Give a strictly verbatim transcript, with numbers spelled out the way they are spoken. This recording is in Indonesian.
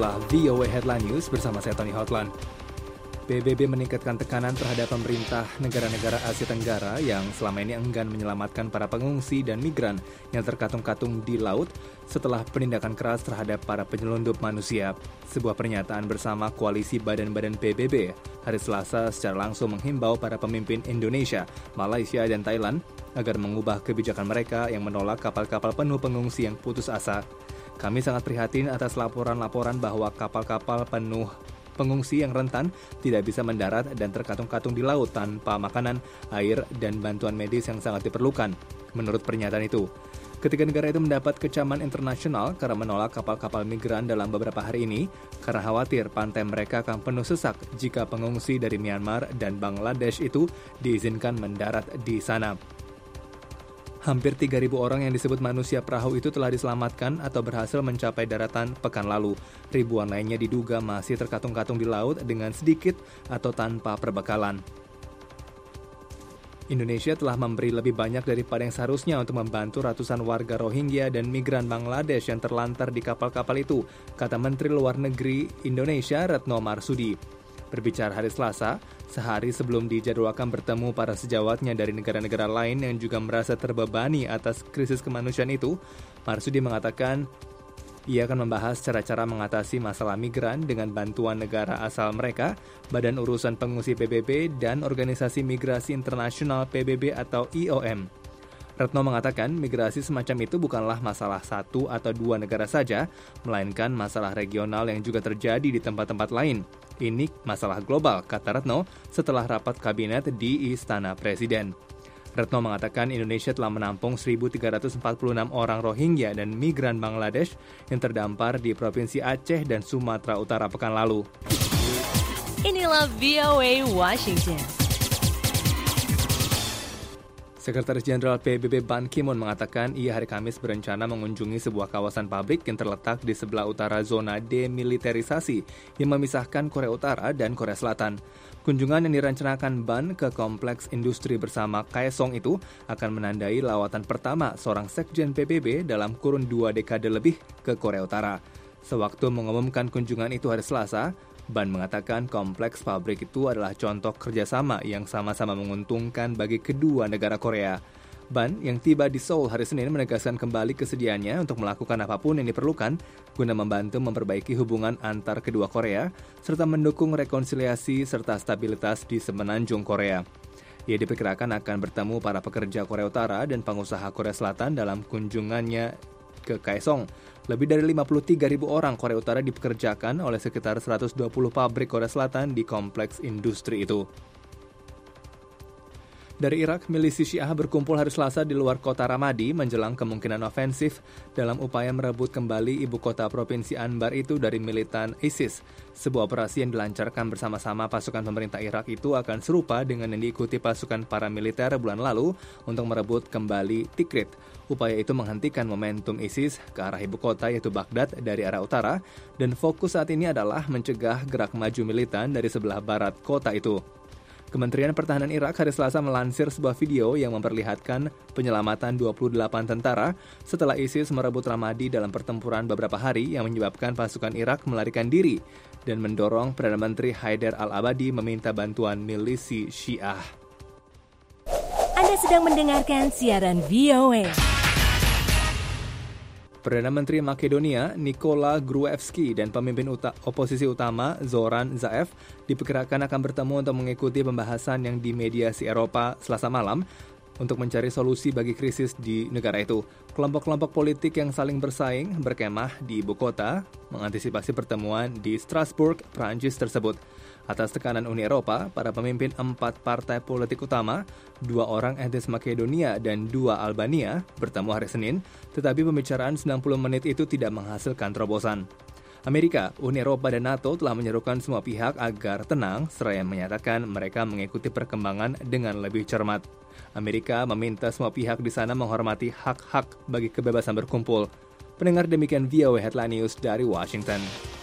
Inilah V O A Headline News bersama saya Tony Hotlan. P B B meningkatkan tekanan terhadap pemerintah negara-negara Asia Tenggara yang selama ini enggan menyelamatkan para pengungsi dan migran yang terkatung-katung di laut setelah penindakan keras terhadap para penyelundup manusia. Sebuah pernyataan bersama koalisi badan-badan P B B hari Selasa secara langsung menghimbau para pemimpin Indonesia, Malaysia, dan Thailand agar mengubah kebijakan mereka yang menolak kapal-kapal penuh pengungsi yang putus asa. Kami sangat prihatin atas laporan-laporan bahwa kapal-kapal penuh pengungsi yang rentan tidak bisa mendarat dan terkatung-katung di laut tanpa makanan, air, dan bantuan medis yang sangat diperlukan. Menurut pernyataan itu, ketiga negara itu mendapat kecaman internasional karena menolak kapal-kapal migran dalam beberapa hari ini karena khawatir pantai mereka akan penuh sesak jika pengungsi dari Myanmar dan Bangladesh itu diizinkan mendarat di sana. Hampir tiga ribu orang yang disebut manusia perahu itu telah diselamatkan atau berhasil mencapai daratan pekan lalu. Ribuan lainnya diduga masih terkatung-katung di laut dengan sedikit atau tanpa perbekalan. Indonesia telah memberi lebih banyak daripada yang seharusnya untuk membantu ratusan warga Rohingya dan migran Bangladesh yang terlantar di kapal-kapal itu, kata Menteri Luar Negeri Indonesia Retno Marsudi. Berbicara hari Selasa, sehari sebelum dijadwalkan bertemu para sejawatnya dari negara-negara lain yang juga merasa terbebani atas krisis kemanusiaan itu, Marsudi mengatakan ia akan membahas cara-cara mengatasi masalah migran dengan bantuan negara asal mereka, Badan Urusan Pengungsi P B B, dan Organisasi Migrasi Internasional P B B atau I O M. Retno mengatakan migrasi semacam itu bukanlah masalah satu atau dua negara saja, melainkan masalah regional yang juga terjadi di tempat-tempat lain. Ini masalah global, kata Retno setelah rapat kabinet di Istana Presiden. Retno mengatakan Indonesia telah menampung seribu tiga ratus empat puluh enam orang Rohingya dan migran Bangladesh yang terdampar di Provinsi Aceh dan Sumatera Utara pekan lalu. Inilah V O A Washington. Sekretaris Jenderal P B B Ban Ki-moon mengatakan ia hari Kamis berencana mengunjungi sebuah kawasan pabrik yang terletak di sebelah utara zona demilitarisasi yang memisahkan Korea Utara dan Korea Selatan. Kunjungan yang direncanakan Ban ke kompleks industri bersama Kaesong itu akan menandai lawatan pertama seorang sekjen P B B dalam kurun dua dekade lebih ke Korea Utara. Sewaktu mengumumkan kunjungan itu hari Selasa, Ban mengatakan kompleks pabrik itu adalah contoh kerjasama yang sama-sama menguntungkan bagi kedua negara Korea. Ban yang tiba di Seoul hari Senin menegaskan kembali kesediaannya untuk melakukan apapun yang diperlukan guna membantu memperbaiki hubungan antar kedua Korea serta mendukung rekonsiliasi serta stabilitas di semenanjung Korea. Ia diperkirakan akan bertemu para pekerja Korea Utara dan pengusaha Korea Selatan dalam kunjungannya ke Kaesong. Lebih dari lima puluh tiga ribu orang Korea Utara dipekerjakan oleh sekitar seratus dua puluh pabrik Korea Selatan di kompleks industri itu. Dari Irak, milisi Syiah berkumpul hari Selasa di luar kota Ramadi menjelang kemungkinan ofensif dalam upaya merebut kembali ibu kota provinsi Anbar itu dari militan ISIS. Sebuah operasi yang dilancarkan bersama-sama pasukan pemerintah Irak itu akan serupa dengan yang diikuti pasukan paramiliter bulan lalu untuk merebut kembali Tikrit. Upaya itu menghentikan momentum ISIS ke arah ibu kota yaitu Baghdad dari arah utara dan fokus saat ini adalah mencegah gerak maju militan dari sebelah barat kota itu. Kementerian Pertahanan Irak hari Selasa melansir sebuah video yang memperlihatkan penyelamatan dua puluh delapan tentara setelah ISIS merebut Ramadi dalam pertempuran beberapa hari yang menyebabkan pasukan Irak melarikan diri dan mendorong Perdana Menteri Haidar al-Abadi meminta bantuan milisi Syiah. Anda sedang mendengarkan siaran V O A. Perdana Menteri Makedonia Nikola Gruevski dan pemimpin uta- oposisi utama Zoran Zaev diperkirakan akan bertemu untuk mengikuti pembahasan yang dimediasi Eropa Selasa malam untuk mencari solusi bagi krisis di negara itu. Kelompok-kelompok politik yang saling bersaing berkemah di ibu kota mengantisipasi pertemuan di Strasbourg, Prancis tersebut. Atas tekanan Uni Eropa, para pemimpin empat partai politik utama, dua orang etnis Makedonia dan dua Albania, bertemu hari Senin, tetapi pembicaraan sembilan puluh menit itu tidak menghasilkan terobosan. Amerika, Uni Eropa, dan NATO telah menyerukan semua pihak agar tenang, seraya menyatakan mereka mengikuti perkembangan dengan lebih cermat. Amerika meminta semua pihak di sana menghormati hak-hak bagi kebebasan berkumpul. Pendengar, demikian V O A Headline News dari Washington.